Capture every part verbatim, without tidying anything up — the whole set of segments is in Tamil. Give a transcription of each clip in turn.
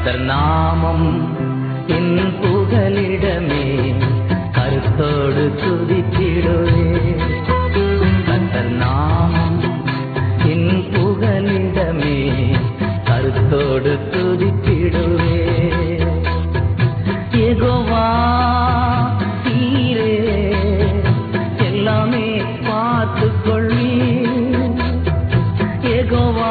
கர்த்தர் நாமம் என் புகலிடமே, கருத்தோடு துதித்திடுவே. கர்த்தர் நாமம் என் புகலிடமே, கருத்தோடு துதித்திடுவே. யெகோவா நீரே எல்லாமே பார்த்துக் கொள்வி. யெகோவா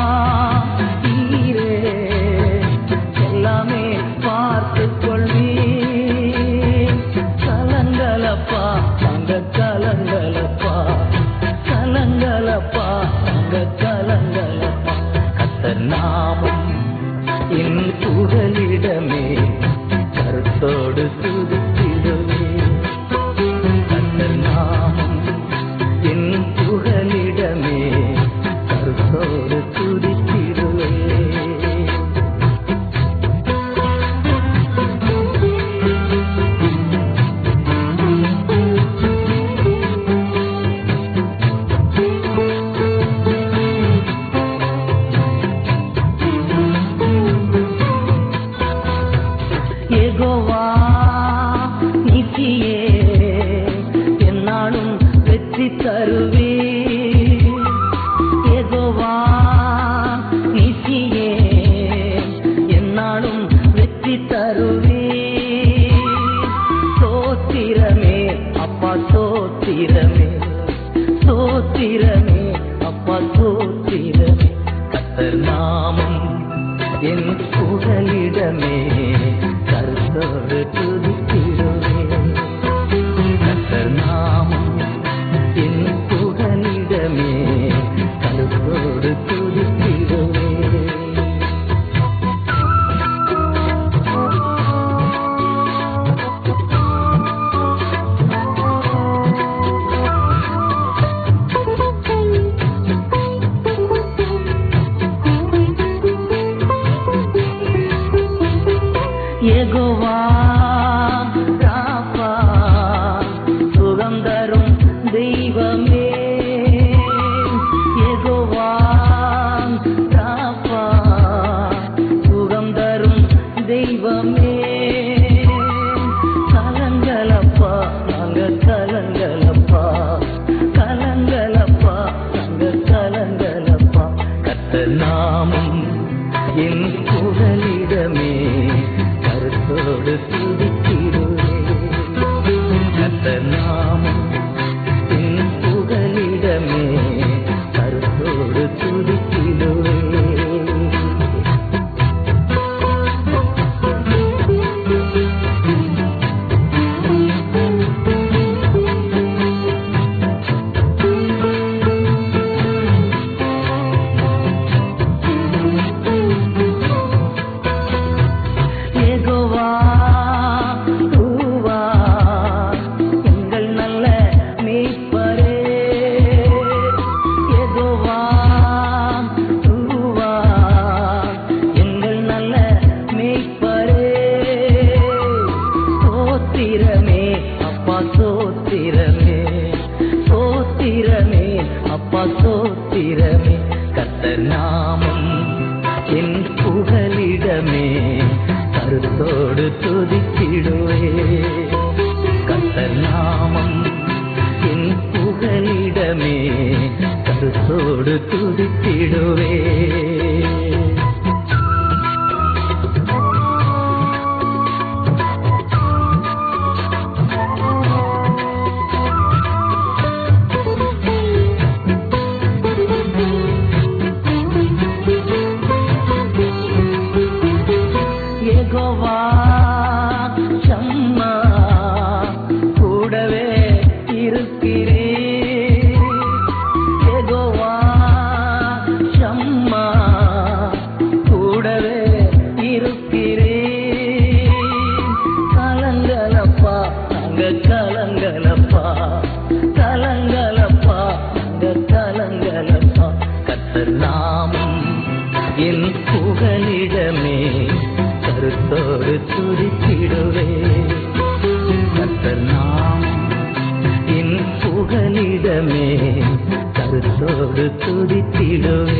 நீரே எல்லாமே பார்த்துக் கொள்வி. கலங்களப்பா அங்க கலங்களப்பா, கலங்களப்பா அங்க கலங்களப்பா. கர்த்தர் நாமம் என் புகலிடமே, கருத்தோடு துதித்திடுவே. கர்த்தர் நாமம் என் புகலிடமே, கருத்தோடு துதித்திடுவே. யெகோவா நீதியே என்னாலும் வெற்றி தருவே. யெகோவா நீதியே என்னாலும் வெற்றி தருவே. சோத்திரமே அப்பா சோத்திரமே, சோத்திரமே அப்பா சோத்திரமே. கர்த்தர் நாமம் என் புகலிடமே, கருத்தோடு துதித்திடுவே. கர்த்தர் நாமம் என் புகலிடமே, கருத்தோடு துதித்திடுவே. யெகோவா ராபா சுகம் தரும் தெய்வமே. யெகோவா ராபா சுகம் தரும் தெய்வமே. கலங்களப்பா நாங்க கலங்களப்பா, கலங்களப்பா நாங்க கலங்களப்பா. கர்த்தர் நாமம் என் புகலிடமே, கருத்தோடு துதித்திடுவே. கர்த்தர் நாமம் என் புகலிடமே, கருத்தோடு துதித்திடுவே. யெகோவா தூவா எங்கள் நல்ல மேய்ப்பரே. யெகோவா தூவா எங்கள் நல்ல மேய்ப்பரே. சோத்திரமே அப்பா சோத்திரமே, சோத்திரமே அப்பா சோத்திரமே. கர்த்தர் நாமம் என் புகலிடமே, கருத்தோடு துதித்திடுவே. கர்த்தர் நாமம் என் புகலிடமே, கருத்தோடு துதித்திடுவே. யெகோவா சம்மா கூடவே இருக்கிறே. யெகோவா சம்மா கூடவே இருக்கிறே. கலங்களப்பா அங்க கலங்களப்பா, கலங்களப்பா அங்க கலங்களப்பா. கர்த்தர் நாமம் என் புகலிடமே, கருத்தோடு துதித்திடுவே. கர்த்தர் நாமம் என் புகலிடமே, கருத்தோடு துதித்திடுவே.